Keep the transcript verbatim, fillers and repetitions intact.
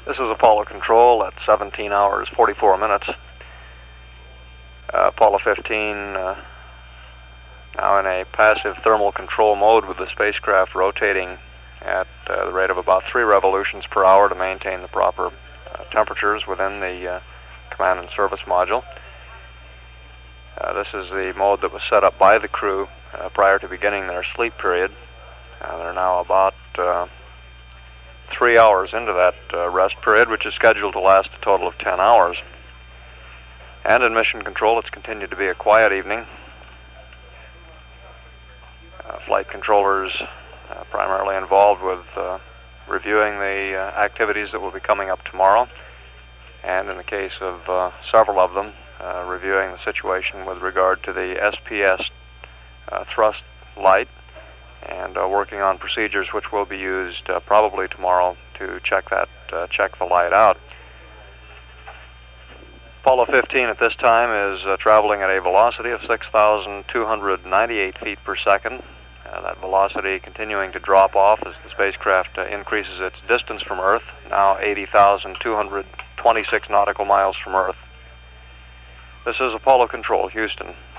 This is Apollo Control at seventeen hours, forty-four minutes. Uh, Apollo fifteen uh, now in a passive thermal control mode with the spacecraft rotating at uh, the rate of about three revolutions per hour to maintain the proper uh, temperatures within the uh, command and service module. Uh, this is the mode that was set up by the crew uh, prior to beginning their sleep period. Uh, they're now about uh, three hours into that uh, rest period, which is scheduled to last a total of ten hours. And in mission control, it's continued to be a quiet evening. Uh, flight controllers uh, primarily involved with uh, reviewing the uh, activities that will be coming up tomorrow, and in the case of uh, several of them, uh, reviewing the situation with regard to the S P S uh, thrust light, and uh, working on procedures which will be used uh, probably tomorrow to check that, uh, check the light out. Apollo fifteen at this time is uh, traveling at a velocity of six thousand two hundred ninety-eight feet per second. Uh, that velocity continuing to drop off as the spacecraft uh, increases its distance from Earth, now eighty thousand two hundred twenty-six nautical miles from Earth. This is Apollo Control, Houston.